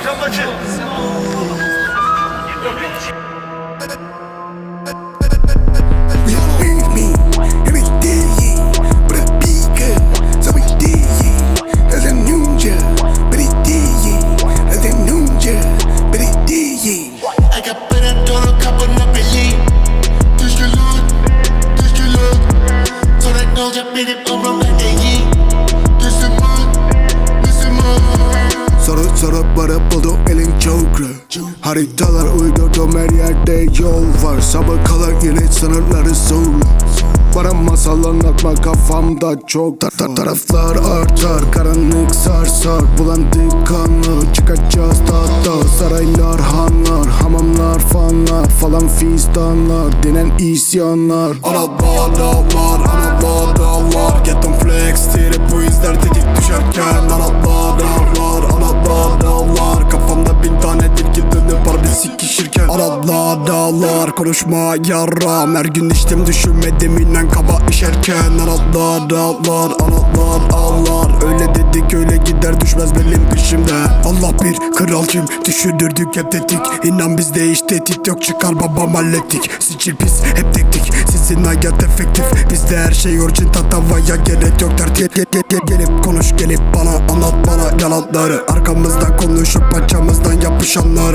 Çapacı. Sorup varıp buldum elin çokru. Haritalar uydurdum, her yerde yol var. Sabah kalır yine sınırları zorlu. Bana masal anlatma kafamda çok taraflar artar, karanlık sarsar. Bulandık kanlı, çıkacağız tahta. Saraylar, hanlar, hamamlar, fanlar falan fistanlar, denen isyanlar. Anadolu dağlar, Anadolu dağlar. Get on flex, trip bu izler tetik düşerken. Anadolu dağlar, Anadolu dağlar. Kafamda 1000 tane tilki dönüp harbi sikişirken. Anadolu dağlar, konuşma yaram. Her gün içtim düşünmedim inen kaba işerken. Anadolu dağlar, Anadolu dağlar. Öyle dedik öyle gider, düşmez benim peşimde. Allah bir kral kim, düşündürdük hep tetik. İnan bizde hiç tetik yok, çıkar babam hallettik. Sicil pis hep tektik, sizin hayat efektif. Bizde her şey orijin, tatavaya gerek yok tertip. Gelip konuş, gelip bana anlat bana yalanları. Arkamızdan konuşup paçamızdan yapışanları.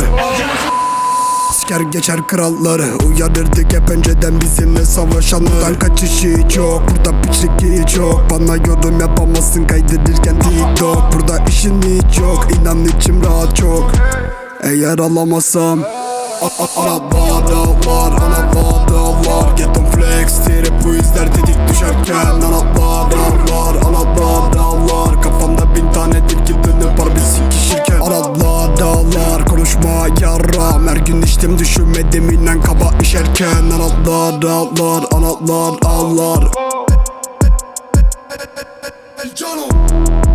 Siker geçer kralları, uyarırdık hep önceden bizimle savaşanlardan. Kaçışı hiç yok, burada piçlik hiç yok. Bana yorum yapamazsın kaydırırken TikTok. Burada işin hiç yok, inan içim rahat çok. Eğer alamazsam Anadolu dağlar, Anadolu dağlar. Get on flex, trip bu izler tetik düşerken. Anadolu dağlar, Anadolu dağlar. Kafamda 1000 tane tilki dönüp harbi sikişirken. Anadolu dağlar, konuşma yaram. Her gün içtim düşünmedim inen kaba işerken. Anadolu dağlar, Anadolu dağlar.